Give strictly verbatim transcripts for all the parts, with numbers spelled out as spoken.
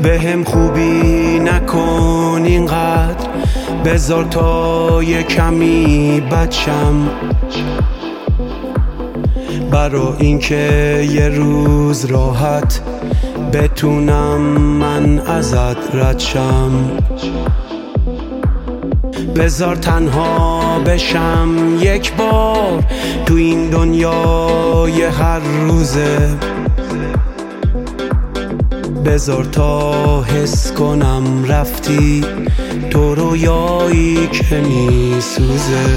به هم خوبی نکن اینقدر، بذار تا یه کمی بچم، برا اینکه یه روز راحت بتونم من ازت رد شم. بذار تنها بشم یک بار تو این دنیای هر روزه، بذار تا حس کنم رفتی تو رویایی که میسوزه.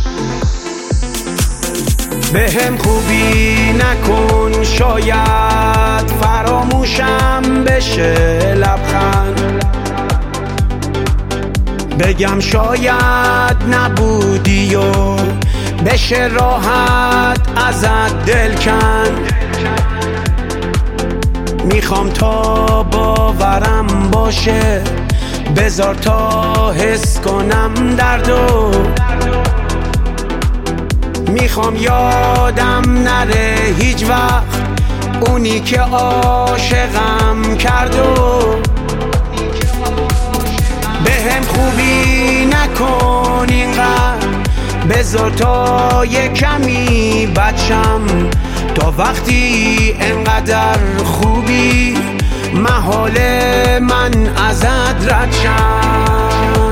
به هم خوبی نکن، شاید فراموشم بشه لبخند، بگم شاید نبودی و بشه راحت ازت دل کند. میخوام تا باورم باشه، بذار تا حس کنم دردو، میخوام یادم نره هیچ وقت اونی که عاشقم کردو. به هم خوبی نکن اینقدر، بذار تا یه کمی بچم، تا وقتی انقدر خوبی محال من ازت رد شم.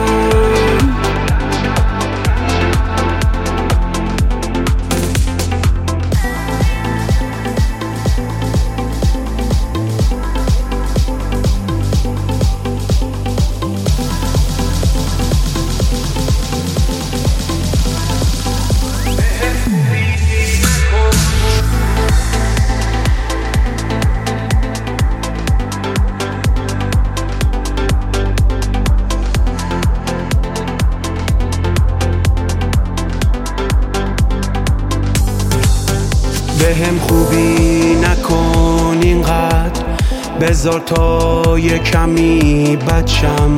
به هم خوبی نکن اینقدر، بذار تا یه کمی بچم،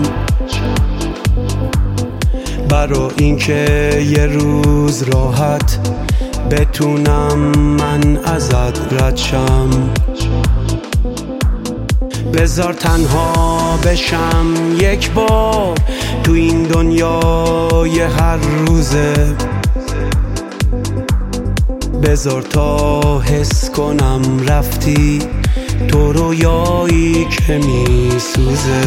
برا اینکه یه روز راحت بتونم من ازت رد شم. بذار تنها بشم یک بار تو این دنیای هر روزه، بذار تا حس کنم رفتی تو رویایی که میسوزه.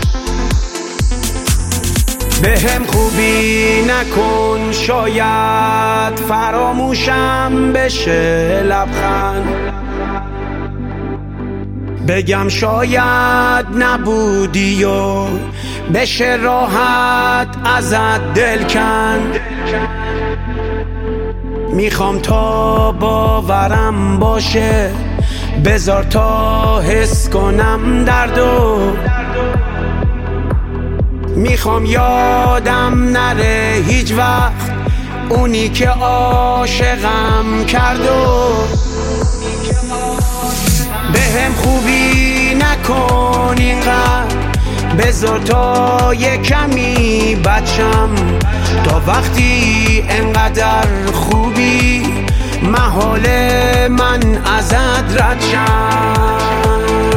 به هم خوبی نکن، شاید فراموشم بشه لبخند، بگم شاید نبودی و بشه راحت ازت دل کند. میخوام تا باورم باشه، بذار تا حس کنم دردو، میخوام یادم نره هیچ وقت اونی که عاشقم کردو. به هم خوبی نکن اینقدر، بذار تا یه کمی بچم، تا وقتی انقدر خوبی محال من ازت رد شم.